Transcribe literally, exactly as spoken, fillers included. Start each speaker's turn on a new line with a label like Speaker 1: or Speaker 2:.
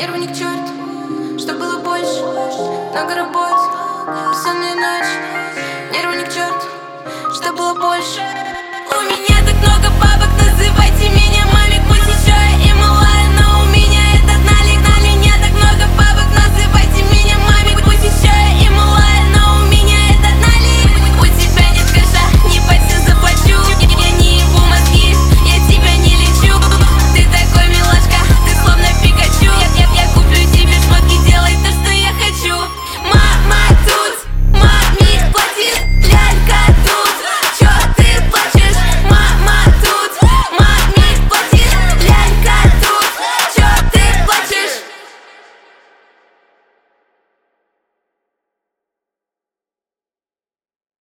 Speaker 1: Нервы не к черту, что было больше. Много работ, бессонная ночь. Нервы не к черту, что было больше. У меня так много